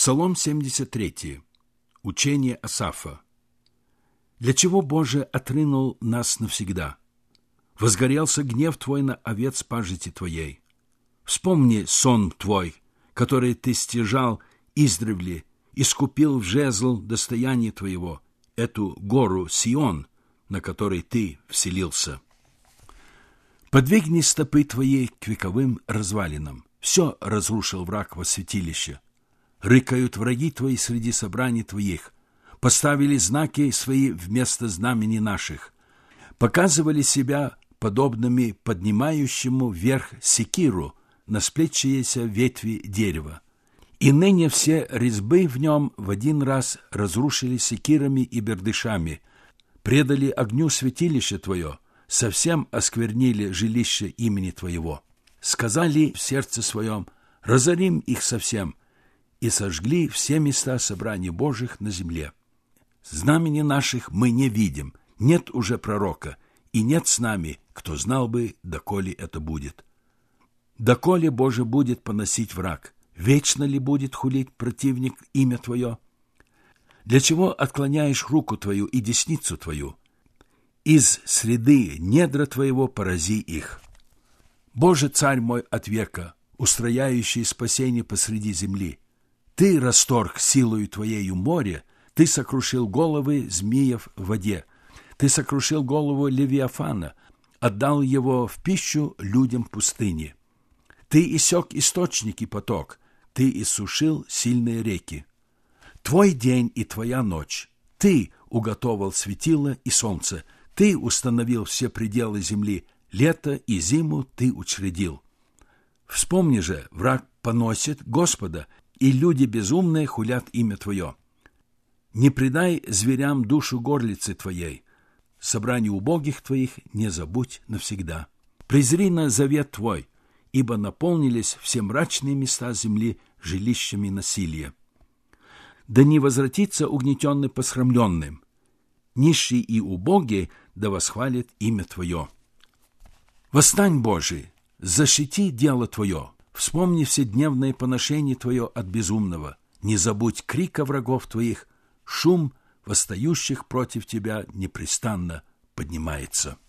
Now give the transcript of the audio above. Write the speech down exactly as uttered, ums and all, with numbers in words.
Псалом семьдесят три. Учение Асафа. «Для чего, Боже, отринул нас навсегда? Возгорелся гнев Твой на овец пажити Твоей. Вспомни сон Твой, который Ты стяжал издревле, искупил в жезл достояние Твоего, эту гору Сион, на которой Ты вселился. Подвигни стопы Твои к вековым развалинам. Все разрушил враг во святилище. Рыкают враги Твои среди собраний Твоих, поставили знаки свои вместо знамени наших, показывали себя подобными поднимающему вверх секиру на сплетшиеся ветви дерева. И ныне все резьбы в нем в один раз разрушили секирами и бердышами, предали огню святилище Твое, совсем осквернили жилище имени Твоего. Сказали в сердце своем: разорим их совсем, и сожгли все места собраний Божьих на земле. Знамени наших мы не видим, нет уже пророка, и нет с нами, кто знал бы, доколе это будет. Доколе, Боже, будет поносить враг? Вечно ли будет хулить противник имя Твое? Для чего отклоняешь руку Твою и десницу Твою? Из среды недра Твоего порази их. Боже, Царь мой от века, устрояющий спасение посреди земли, Ты расторг силою Твоею море, Ты сокрушил головы змеев в воде, Ты сокрушил голову Левиафана, отдал его в пищу людям пустыни. Ты иссек источники поток, Ты иссушил сильные реки. Твой день и Твоя ночь, Ты уготовал светило и солнце, Ты установил все пределы земли, лето и зиму Ты учредил. Вспомни же, враг поносит Господа, и люди безумные хулят имя Твое. Не предай зверям душу горлицы Твоей, собрание убогих Твоих не забудь навсегда. Презри на завет Твой, ибо наполнились все мрачные места земли жилищами насилия. Да не возвратится угнетенный посрамленным, нищий и убогий да восхвалит имя Твое. Восстань, Божий, защити дело Твое, вспомни вседневное поношение Твое от безумного, не забудь крика врагов Твоих, шум восстающих против Тебя непрестанно поднимается.